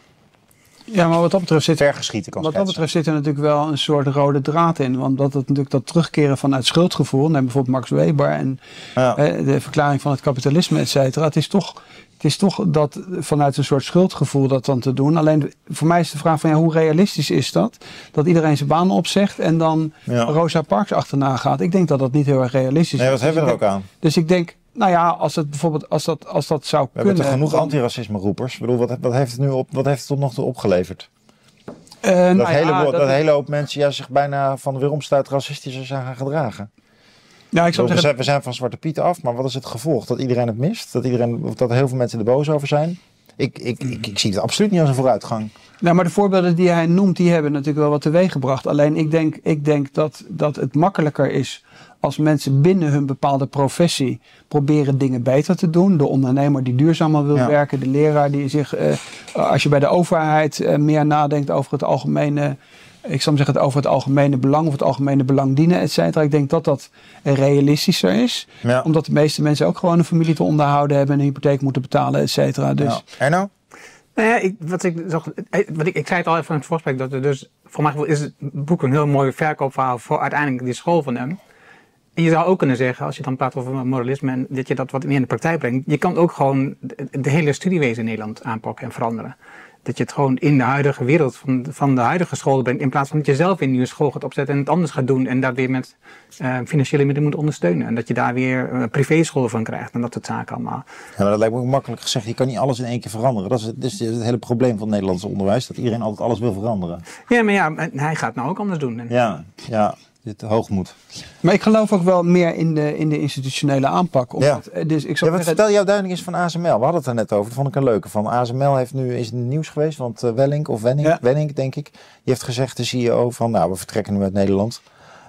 S2: Ja, maar wat dat betreft zit,
S1: Vergeschieten kan
S2: wat dat betreft zit er natuurlijk wel een soort rode draad in. Want dat het natuurlijk dat terugkeren vanuit schuldgevoel, neem bijvoorbeeld Max Weber en ja. eh, de verklaring van het kapitalisme, et cetera. Het is toch, het is toch dat vanuit een soort schuldgevoel dat dan te doen. Alleen voor mij is de vraag van ja, hoe realistisch is dat? Dat iedereen zijn baan opzegt en dan ja. Rosa Parks achterna gaat. Ik denk dat dat niet heel erg realistisch is.
S1: Nee, wat hebben we er ook aan?
S2: Dus ik denk, nou ja, als het bijvoorbeeld als dat, als dat zou
S1: we
S2: kunnen.
S1: We hebben toch genoeg antiracisme-roepers? Ik bedoel, wat, wat heeft het nu op, wat heeft het tot nog toe opgeleverd?
S2: Uh,
S1: dat
S2: nou
S1: hele,
S2: ja,
S1: dat,
S2: dat
S1: hele hoop mensen ja, zich bijna van de weeromstuit racistischer zijn gaan gedragen.
S2: Nou, ik zou
S1: we,
S2: zeggen,
S1: zijn, we zijn van Zwarte Piet af, maar wat is het gevolg? Dat iedereen het mist? Dat, iedereen, dat heel veel mensen er boos over zijn? Ik, ik, ik, ik zie het absoluut niet als een vooruitgang.
S2: Nou, maar de voorbeelden die hij noemt, die hebben natuurlijk wel wat teweeg gebracht. Alleen ik denk, ik denk dat, dat het makkelijker is als mensen binnen hun bepaalde professie proberen dingen beter te doen. De ondernemer die duurzamer wil ja. werken, de leraar die zich, uh, als je bij de overheid uh, meer nadenkt over het algemene, ik zou zeggen, over het algemene belang of het algemene belang dienen, et cetera. Ik denk dat dat realistischer is. Ja. Omdat de meeste mensen ook gewoon een familie te onderhouden hebben en een hypotheek moeten betalen, et cetera. Dus.
S1: Ja. Erno?
S3: Nou ja, ik, wat ik, zag, wat ik, ik zei het al even in het voorgesprek, dat er dus, voor mij is het boek een heel mooi verkoopverhaal voor uiteindelijk die school van hem. En je zou ook kunnen zeggen, als je dan praat over moralisme en dat je dat wat meer in de praktijk brengt, je kan ook gewoon de, de hele studiewezen in Nederland aanpakken en veranderen. Dat je het gewoon in de huidige wereld van, van de huidige school brengt, in plaats van dat je zelf een nieuwe school gaat opzetten en het anders gaat doen en dat weer met uh, financiële middelen moet ondersteunen. En dat je daar weer uh, privéscholen van krijgt en dat soort zaken allemaal.
S1: Ja, maar dat lijkt me ook makkelijk gezegd. Je kan niet alles in één keer veranderen. Dat is het, dat is het hele probleem van het Nederlandse onderwijs, dat iedereen altijd alles wil veranderen.
S3: Ja, maar ja, hij gaat het nou ook anders doen.
S1: Ja, ja. Dit hoogmoed.
S2: Maar ik geloof ook wel meer in de, in de institutionele aanpak. Omdat,
S1: ja.
S2: Dus ik zou
S1: ja, wat vertel jouw duiding is van A S M L. We hadden het er net over. Dat vond ik een leuke. Van A S M L heeft nu, is het nieuws geweest. Want uh, Wellink of Wenning, ja. Wenning denk ik. Die heeft gezegd, de C E O, van nou we vertrekken nu uit Nederland.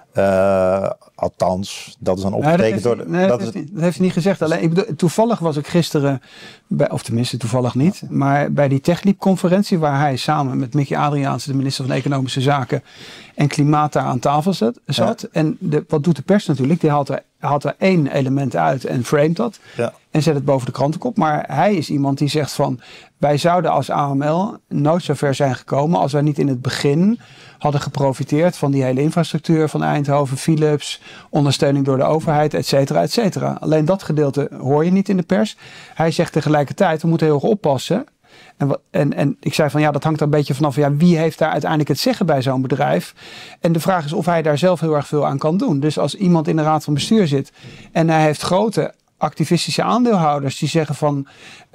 S1: Uh, althans, dat is dan opgetekend door...
S2: Nee, dat, nee, dat, dat, heeft, dat heeft hij niet gezegd. Alleen, ik bedoel, toevallig was ik gisteren, bij, of tenminste toevallig niet, maar bij die TechLeap-conferentie waar hij samen met Mickey Adriaanse, de minister van Economische Zaken en Klimaat daar aan tafel zat. zat. Ja. En de, wat doet de pers natuurlijk? Die haalt er, haalt er één element uit en framet dat. Ja. En zet het boven de krantenkop. Maar hij is iemand die zegt van, wij zouden als A M L nooit zo ver zijn gekomen als wij niet in het begin hadden geprofiteerd van die hele infrastructuur van Eindhoven, Philips, ondersteuning door de overheid, et cetera, et cetera. Alleen dat gedeelte hoor je niet in de pers. Hij zegt tegelijkertijd, we moeten heel erg oppassen. En, en, en ik zei van ja, dat hangt er een beetje vanaf. Ja, wie heeft daar uiteindelijk het zeggen bij zo'n bedrijf? En de vraag is of hij daar zelf heel erg veel aan kan doen. Dus als iemand in de raad van bestuur zit en hij heeft grote activistische aandeelhouders die zeggen van uh,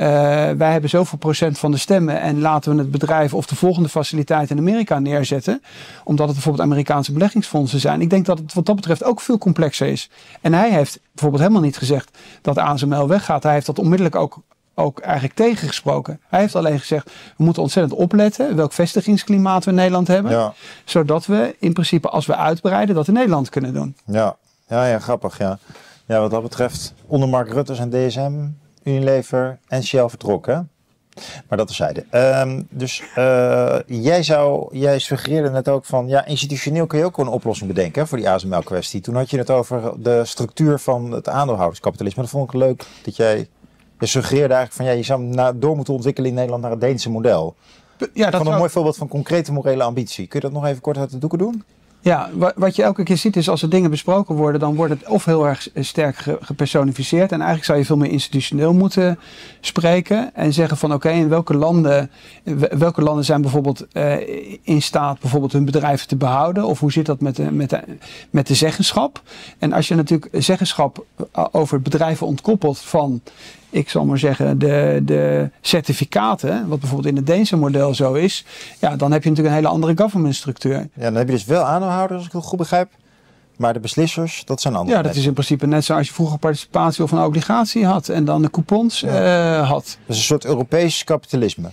S2: wij hebben zoveel procent van de stemmen en laten we het bedrijf of de volgende faciliteit in Amerika neerzetten, omdat het bijvoorbeeld Amerikaanse beleggingsfondsen zijn. Ik denk dat het wat dat betreft ook veel complexer is. En hij heeft bijvoorbeeld helemaal niet gezegd dat A S M L weggaat. Hij heeft dat onmiddellijk ook ook eigenlijk tegengesproken. Hij heeft alleen gezegd, we moeten ontzettend opletten welk vestigingsklimaat we in Nederland hebben. Ja. Zodat we in principe, als we uitbreiden, dat in Nederland kunnen doen.
S1: Ja, ja, ja grappig. Ja. Ja, wat dat betreft, onder Mark Rutte zijn D S M, Unilever en Shell vertrokken. Maar dat terzijde. Um, dus uh, jij zou, jij suggereerde net ook van, ja, institutioneel kun je ook een oplossing bedenken hè, voor die A S M L-kwestie. Toen had je het over de structuur van het aandeelhouderskapitalisme. Dat vond ik leuk dat jij... Je suggereerde eigenlijk van ja, je zou naar, door moeten ontwikkelen in Nederland naar het Deense model.
S2: Ja, dat
S1: is
S2: een
S1: mooi voorbeeld van concrete morele ambitie. Kun je dat nog even kort uit de doeken doen?
S2: Ja, wat je elke keer ziet is als er dingen besproken worden, dan wordt het of heel erg sterk gepersonificeerd. En eigenlijk zou je veel meer institutioneel moeten spreken. En zeggen van oké, okay, in welke landen, welke landen zijn bijvoorbeeld uh, in staat bijvoorbeeld hun bedrijven te behouden? Of hoe zit dat met de, met de, met de zeggenschap? En als je natuurlijk zeggenschap over bedrijven ontkoppelt van, ik zal maar zeggen, de, de certificaten, wat bijvoorbeeld in het Deense model zo is, ja, dan heb je natuurlijk een hele andere government structuur. Ja,
S1: dan heb je dus wel aandeelhouders, als ik het goed begrijp, maar de beslissers, dat zijn andere.
S2: Ja, dat is in principe net zoals je vroeger participatie of een obligatie had en dan de coupons ja. uh, had.
S1: Dat is een soort Europees kapitalisme.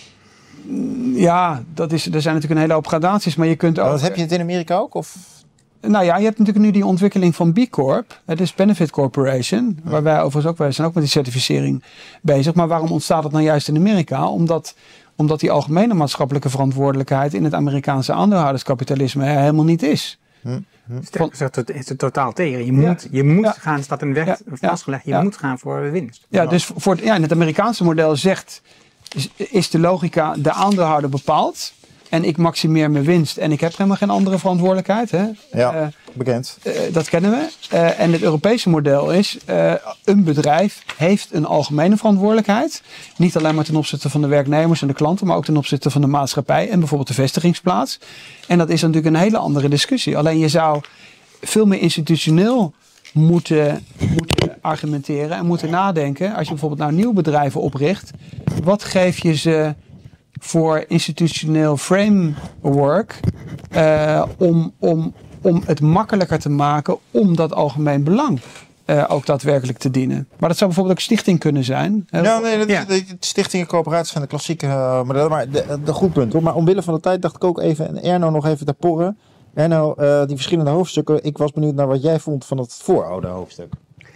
S2: Ja, dat is, er zijn natuurlijk een hele hoop gradaties, maar je kunt ook...
S1: Maar dat heb je het in Amerika ook? Of?
S2: Nou ja, je hebt natuurlijk nu die ontwikkeling van B Corp. Het is Benefit Corporation. Waar wij overigens ook, wij zijn ook met die certificering bezig. Maar waarom ontstaat het nou juist in Amerika? Omdat, omdat die algemene maatschappelijke verantwoordelijkheid in het Amerikaanse aandeelhouderskapitalisme er helemaal niet is.
S1: Hm.
S3: Sterker gezegd, het is er totaal tegen. Je moet, ja. je moet ja. gaan, staat in de wet ja. vastgelegd, je ja. moet gaan voor winst.
S2: Ja, dus voor het, ja, in het Amerikaanse model zegt, is, is de logica, de aandeelhouder bepaalt. En ik maximeer mijn winst en ik heb helemaal geen andere verantwoordelijkheid. Hè?
S1: Ja, uh, bekend.
S2: Uh, dat kennen we. Uh, en het Europese model is, uh, een bedrijf heeft een algemene verantwoordelijkheid. Niet alleen maar ten opzichte van de werknemers en de klanten, maar ook ten opzichte van de maatschappij en bijvoorbeeld de vestigingsplaats. En dat is natuurlijk een hele andere discussie. Alleen je zou veel meer institutioneel moeten, moeten argumenteren en moeten nadenken. Als je bijvoorbeeld nou nieuwe bedrijven opricht, wat geef je ze voor institutioneel framework uh, om, om, om het makkelijker te maken om dat algemeen belang uh, ook daadwerkelijk te dienen. Maar dat zou bijvoorbeeld ook een stichting kunnen zijn.
S1: Ja, nee, dat, ja. de, de stichtingen en coöperaties zijn de klassieke uh, modellen, maar de, de goed punt hoor. Maar omwille van de tijd dacht ik ook even, en Erno nog even te porren. Erno, uh, die verschillende hoofdstukken, ik was benieuwd naar wat jij vond van het vooroude hoofdstuk.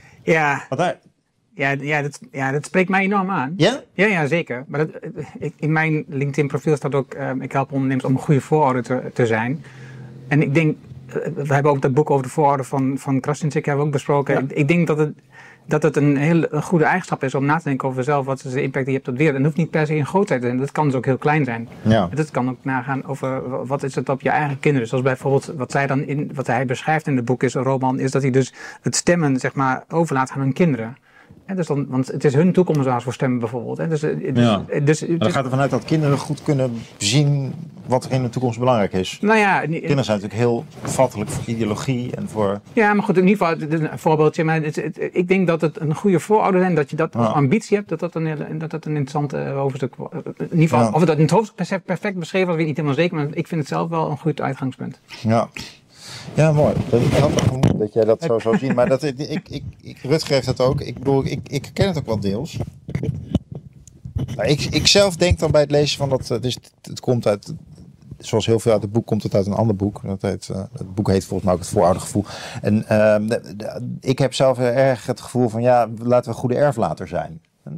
S3: Ja.
S1: Wat daar...
S3: Ja, ja, dat, ja, dat spreekt mij enorm aan.
S1: Ja?
S3: Ja, ja zeker. Maar dat, ik, in mijn LinkedIn profiel staat ook, uh, ik help ondernemers om een goede voorouder te, te zijn. En ik denk, uh, we hebben ook dat boek over de voorouder van, van Krasniqi hebben we ook besproken. Ja. Ik, ik denk dat het, dat het een hele goede eigenschap is om na te denken over zelf, wat is de impact die je hebt op de wereld. En het hoeft niet per se een grootheid te zijn, dat kan dus ook heel klein zijn. Ja. Dat kan ook nagaan over wat is het op je eigen kinderen. Zoals bijvoorbeeld wat, zij dan in, wat hij beschrijft in het boek is, een roman, is dat hij dus het stemmen zeg maar overlaat aan hun kinderen. He, dus dan, want het is hun toekomst waar ze voor stemmen bijvoorbeeld. He. Dus, dus,
S1: ja.
S3: dus,
S1: dus, dan gaat ervan uit dat kinderen goed kunnen zien wat er in de toekomst belangrijk is.
S3: Nou ja,
S1: kinderen zijn natuurlijk heel vatelijk voor ideologie en voor...
S3: Ja, maar goed, in ieder geval een voorbeeldje. Maar het, het, ik denk dat het een goede voorouder is en dat je dat als ja. ambitie hebt, dat dat een, dat dat een interessant uh, hoofdstuk wordt. In ieder geval, ja. of het in het hoofdstuk perfect beschreven was, weet ik niet helemaal zeker, maar ik vind het zelf wel een goed uitgangspunt.
S1: Ja. Ja, mooi. Ik had nog vermoed dat jij dat zo zou zien. Maar dat, ik, ik, ik, Rutger heeft dat ook. Ik bedoel, ik, ik ken het ook wel deels. Nou, ik, ik zelf denk dan bij het lezen van dat... Dus het, het komt uit... Zoals heel veel uit het boek komt het uit een ander boek. Dat heet, uh, het boek heet volgens mij ook Het Vooroudergevoel. En uh, de, de, ik heb zelf heel erg het gevoel van... Ja, laten we goede erflater zijn.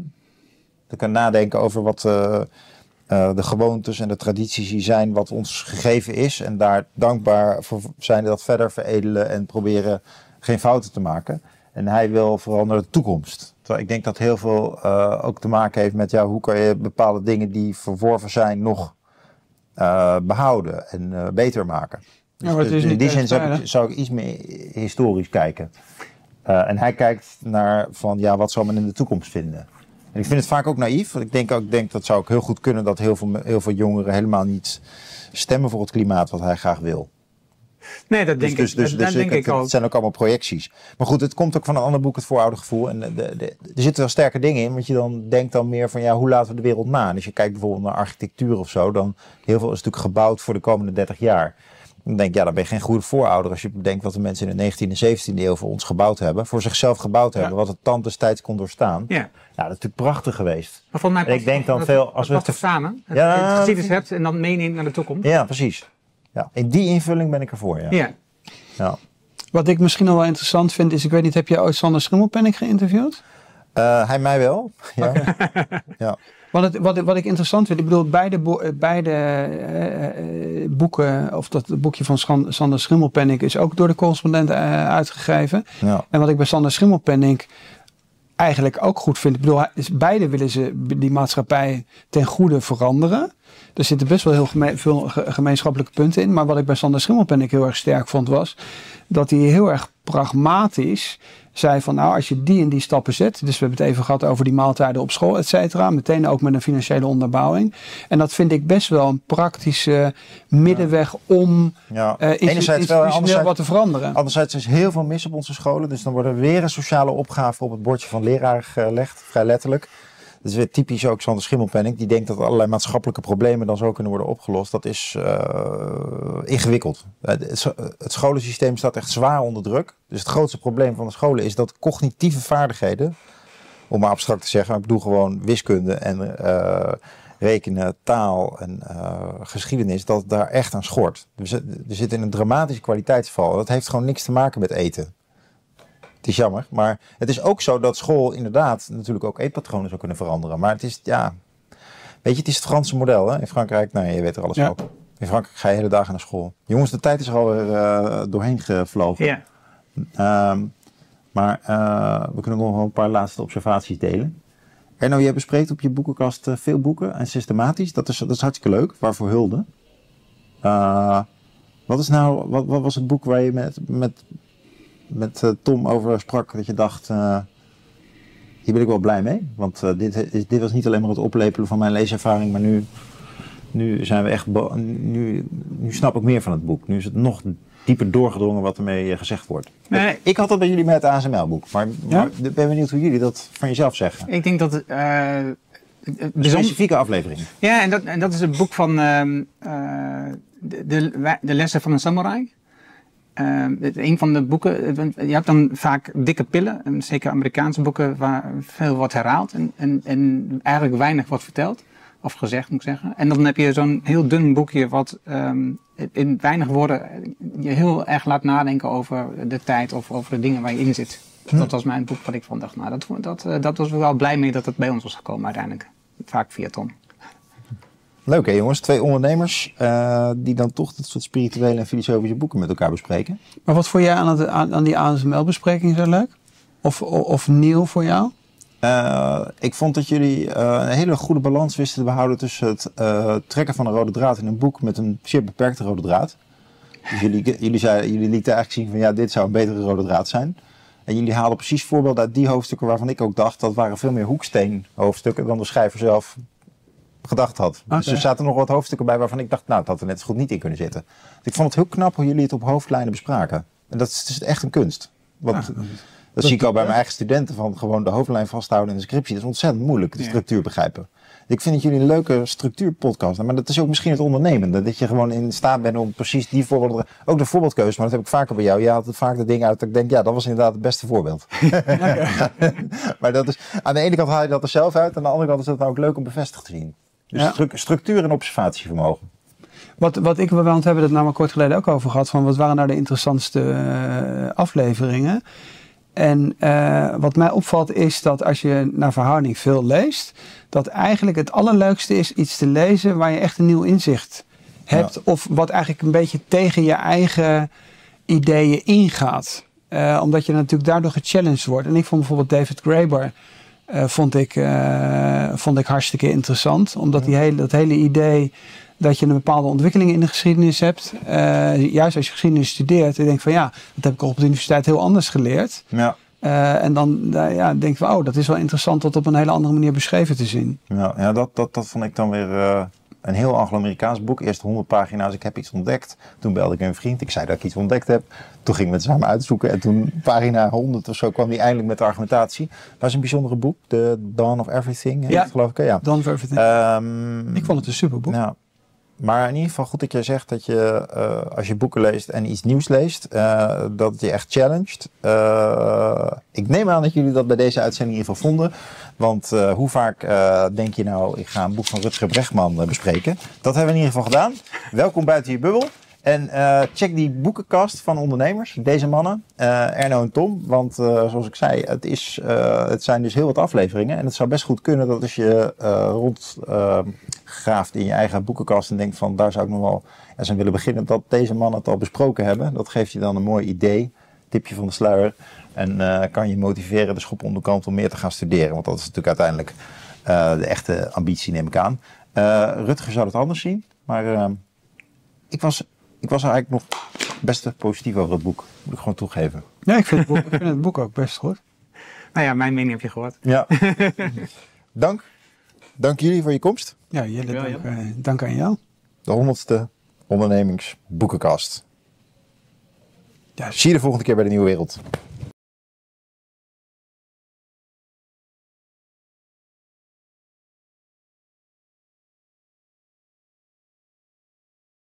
S1: Ik kan nadenken over wat... Uh, Uh, de gewoontes en de tradities die zijn wat ons gegeven is. En daar dankbaar voor zijn dat verder veredelen en proberen geen fouten te maken. En hij wil vooral naar de toekomst. Terwijl ik denk dat heel veel uh, ook te maken heeft met ja, hoe kan je bepaalde dingen die verworven zijn nog uh, behouden en uh, beter maken. Dus, ja, maar dus in die zin zou ik, zou ik iets meer historisch kijken. Uh, en hij kijkt naar van ja, wat zal men in de toekomst vinden. En ik vind het vaak ook naïef. Want ik denk ook, denk dat zou ook heel goed kunnen dat heel veel, heel veel jongeren helemaal niet stemmen voor het klimaat wat hij graag wil.
S3: Nee, dat denk
S1: dus,
S3: ik,
S1: dus,
S3: dat,
S1: dus,
S3: dat
S1: dus
S3: denk
S1: ik,
S3: ik
S1: het,
S3: ook.
S1: Het zijn ook allemaal projecties. Maar goed, het komt ook van een ander boek, Het Vooroudergevoel. En de, de, de, er zitten wel sterke dingen in. Want je dan denkt dan meer van ja, hoe laten we de wereld na? En als je kijkt bijvoorbeeld naar architectuur of zo. Dan heel veel is natuurlijk gebouwd voor de komende dertig jaar. Dan denk ik, ja, dan ben je geen goede voorouder als je bedenkt wat de mensen in de negentiende en zeventiende eeuw voor ons gebouwd hebben. Voor zichzelf gebouwd hebben, ja. Wat het tand destijds kon doorstaan. Ja. Ja, dat is natuurlijk prachtig geweest.
S3: Maar volgens mij
S1: en ik denk dan
S3: dat,
S1: veel als
S3: dat
S1: we
S3: het samen, het,
S1: ja,
S3: het geschiedenis hebt en dan meeneemt naar de toekomst.
S1: Ja, precies. Ja, in die invulling ben ik ervoor, ja.
S3: Ja.
S2: Ja. Wat ik misschien al wel interessant vind is, ik weet niet, heb je ooit Sander Schimmelpenninck geïnterviewd?
S1: Uh, hij mij wel, ja. Ja.
S2: Wat, het, wat, wat ik interessant vind, ik bedoel, beide, bo- beide uh, uh, boeken, of dat boekje van Schand, Sander Schimmelpenninck is ook door de correspondent uh, uitgegeven. Ja. En wat ik bij Sander Schimmelpenninck eigenlijk ook goed vind, ik bedoel, beide willen ze die maatschappij ten goede veranderen. Er zitten best wel heel geme- veel gemeenschappelijke punten in. Maar wat ik bij Sander Schimmelpenninck heel erg sterk vond was dat hij heel erg pragmatisch zei van nou, als je die en die stappen zet. Dus we hebben het even gehad over die maaltijden op school, et cetera. Meteen ook met een financiële onderbouwing. En dat vind ik best wel een praktische middenweg om ja. uh,
S1: enerzijds wel,
S2: institutioneel wat te veranderen.
S1: Anderzijds is heel veel mis op onze scholen. Dus dan wordt er weer een sociale opgave op het bordje van leraar gelegd. Vrij letterlijk. Dat is weer typisch ook Sander Schimmelpenninck. Die denkt dat allerlei maatschappelijke problemen dan zo kunnen worden opgelost. Dat is uh, ingewikkeld. Het, het scholensysteem staat echt zwaar onder druk. Dus het grootste probleem van de scholen is dat cognitieve vaardigheden, om maar abstract te zeggen, ik bedoel gewoon wiskunde en, uh, rekenen, taal en uh, geschiedenis, dat het daar echt aan schort. We zitten in een dramatische kwaliteitsval. Dat heeft gewoon niks te maken met eten. Het is jammer, maar het is ook zo dat school inderdaad natuurlijk ook eetpatronen zou kunnen veranderen. Maar het is, ja, weet je, het is het Franse model, hè? In Frankrijk, nou, je weet er alles
S2: ja.
S1: over. In Frankrijk ga je de hele dagen naar school. Jongens, de tijd is er alweer uh, doorheen gevlogen.
S3: Ja.
S1: Um, maar uh, we kunnen nog wel een paar laatste observaties delen. Erno, jij bespreekt op je boekenkast uh, veel boeken en systematisch. Dat is, dat is hartstikke leuk. Waarvoor hulde. Uh, wat, is nou, wat, wat was het boek waar je met, met, met uh, Tom over sprak? Dat je dacht, uh, hier ben ik wel blij mee. Want uh, dit, is, dit was niet alleen maar het oplepelen van mijn leeservaring. Maar nu, nu zijn we echt... Nu, nu snap ik meer van het boek. Nu is het nog dieper doorgedrongen wat ermee gezegd wordt.
S3: Nee.
S1: Ik had dat bij jullie met het A S M L-boek. Maar,
S2: Ja?
S1: maar ik ben benieuwd hoe jullie dat van jezelf zeggen.
S3: Ik denk dat... Uh,
S1: Een specifieke aflevering.
S3: Ja, en dat, en dat is het boek van uh, uh, de, de, de lessen van een samurai. Uh, een van de boeken, je hebt dan vaak dikke pillen, en zeker Amerikaanse boeken waar veel wordt herhaald en, en, en eigenlijk weinig wordt verteld. Of gezegd, moet ik zeggen. En dan heb je zo'n heel dun boekje wat um, in weinig woorden je heel erg laat nadenken over de tijd of over de dingen waar je in zit. Hm. Dat was mijn boek wat ik van dacht, nou dat, dat, uh, dat was wel blij mee dat het bij ons was gekomen uiteindelijk. Vaak via Tom.
S1: Leuk hè jongens, twee ondernemers uh, die dan toch dat soort spirituele en filosofische boeken met elkaar bespreken.
S2: Maar wat vond jij aan, het, aan, aan die A S M L-bespreking zo leuk? Of, of, of nieuw voor jou?
S1: Uh, ik vond dat jullie uh, een hele goede balans wisten te behouden tussen het uh, trekken van een rode draad in een boek met een zeer beperkte rode draad. Dus jullie, jullie, zeiden, jullie lieten eigenlijk zien van ja, dit zou een betere rode draad zijn. En jullie haalden precies voorbeelden uit die hoofdstukken waarvan ik ook dacht dat waren veel meer hoeksteen hoofdstukken dan de schrijver zelf gedacht had. Okay. Dus er zaten nog wat hoofdstukken bij waarvan ik dacht, nou, dat had er net zo goed niet in kunnen zitten. Dus ik vond het heel knap hoe jullie het op hoofdlijnen bespraken. En dat is, dat is echt een kunst. Want, ja, dat, dat zie ik al bij mijn eigen studenten, van gewoon de hoofdlijn vasthouden in de scriptie. Dat is ontzettend moeilijk, de structuur begrijpen. Ik vind dat jullie een leuke structuurpodcast hebben, maar dat is ook misschien het ondernemende. Dat je gewoon in staat bent om precies die voorbeelden... Ook de voorbeeldkeuze, maar dat heb ik vaker bij jou. Je haalt vaak de dingen uit dat ik denk, ja, dat was inderdaad het beste voorbeeld. Ja. Maar dat is, aan de ene kant haal je dat er zelf uit, aan de andere kant is dat nou ook leuk om bevestigd te zien. Dus ja. stru- structuur en observatievermogen.
S2: Wat, wat ik, want we hebben het namelijk kort geleden ook over gehad, van wat waren nou de interessantste uh, afleveringen. En uh, wat mij opvalt is dat als je naar verhouding veel leest, dat eigenlijk het allerleukste is iets te lezen waar je echt een nieuw inzicht hebt. Ja. Of wat eigenlijk een beetje tegen je eigen ideeën ingaat. Uh, omdat je natuurlijk daardoor gechallenged wordt. En ik vond bijvoorbeeld David Graeber uh, vond, ik, uh, vond ik hartstikke interessant. Omdat ja. die hele, dat hele idee dat je een bepaalde ontwikkeling in de geschiedenis hebt. Uh, juist als je geschiedenis studeert. En je denkt van ja, dat heb ik op de universiteit heel anders geleerd. Ja. Uh, en dan uh, ja, denk je van oh, dat is wel interessant dat op een hele andere manier beschreven te zien.
S1: Ja, ja dat, dat, dat vond ik dan weer uh, een heel Anglo-Amerikaans boek. Eerst honderd pagina's, ik heb iets ontdekt. Toen belde ik een vriend, ik zei dat ik iets ontdekt heb. Toen gingen we het samen uitzoeken. En toen pagina honderd of zo kwam hij eindelijk met de argumentatie. Dat is een bijzondere boek, The Dawn of Everything.
S2: Ja,
S1: geloof ik. Ja,
S2: Dawn of Everything. Um, ik vond het een superboek. Ja.
S1: Maar in ieder geval goed dat je zegt dat je, uh, als je boeken leest en iets nieuws leest, uh, dat het je echt challenged. Uh, ik neem aan dat jullie dat bij deze uitzending in ieder geval vonden. Want uh, hoe vaak uh, denk je nou, ik ga een boek van Rutger Bregman uh, bespreken. Dat hebben we in ieder geval gedaan. Welkom buiten je bubbel. En uh, check die boekenkast van ondernemers, deze mannen, uh, Erno en Tom. Want uh, zoals ik zei, het, is, uh, het zijn dus heel wat afleveringen. En het zou best goed kunnen dat als je uh, rondgraaft uh, in je eigen boekenkast en denkt van daar zou ik nog wel eens aan willen beginnen, dat deze mannen het al besproken hebben. Dat geeft je dan een mooi idee, tipje van de sluier. En uh, kan je motiveren de schop onderkant om meer te gaan studeren. Want dat is natuurlijk uiteindelijk uh, de echte ambitie, neem ik aan. Uh, Rutger zou het anders zien, maar uh, ik was... Ik was er eigenlijk nog best positief over het boek. Moet ik gewoon toegeven.
S2: Ja, ik vind het boek, ik vind het boek ook best goed.
S3: Nou ja, mijn mening heb je gehoord.
S1: Ja. Dank. Dank jullie voor je komst.
S2: Ja, jullie ja, ook, uh, dank aan jou.
S1: De honderdste ondernemingsboekenkast. Ja, zie je de volgende keer bij de Nieuwe Wereld.